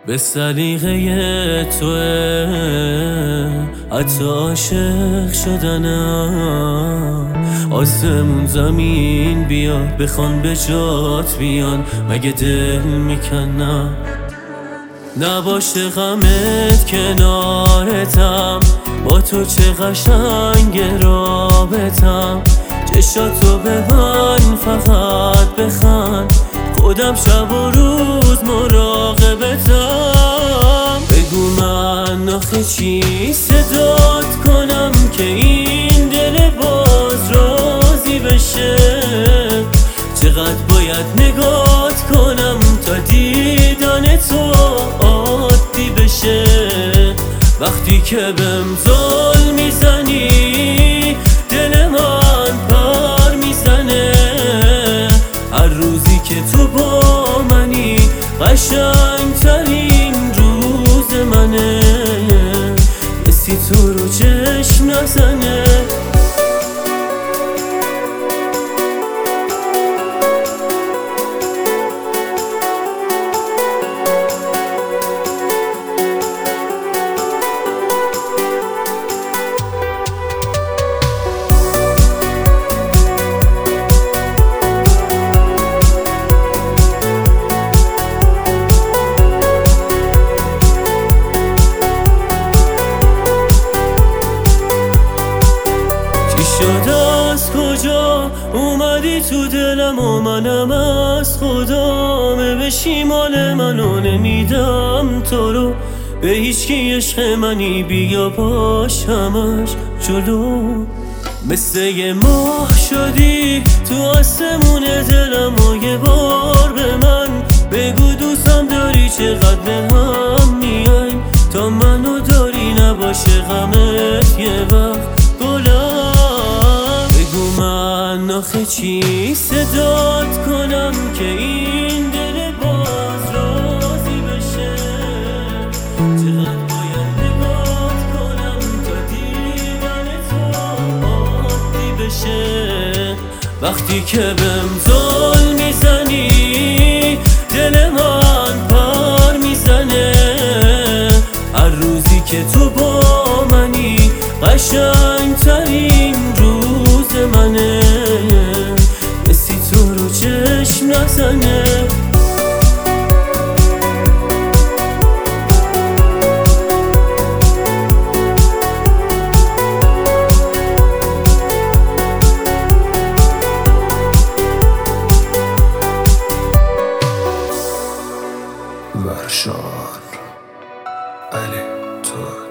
به سلیقه توه حتی عاشق شدنم. آسمون زمین بیاد بخوان به جات بیان، مگه دل میکنم نباشه غمت کنارتم. با تو چه قشنگ رابطم، چشاتو به من فقط بخند، خودم شب و روز مراقبتم. بگو من آخه چی صدات کنم که این دل باز راضی بشه. چقدر باید نگات کنم تا دیدن تو عادی بشه. وقتی که بهم زل میزنی دل من پر میزنه. هر روزی که تو با منی قشنگترین روز منه. کسی تو رو چشم نزنه. شد از کجا اومدی تو دلم و منم از خدامه بشی مال منو نمیدم تو رو به هیچ کی. عشق منی بیا باش همش جلو. مثل یه ماه شدی تو آسمون دلم و یه بار به من بگو دوستم داری چقدر به هم میایم تا منو داری نباشه غمت یه وقت گلم. من آخه چی صدات کنم که این دل باز راضی بشه. چقدر باید نگات کنم تا دیدن تو عادی بشه. وقتی که بهم زل میزنی دل من پر میزنه. هر روزی که تو با منی قشنگترین روز منه. کسی تو رو چشم نزنه. ورشان علی تو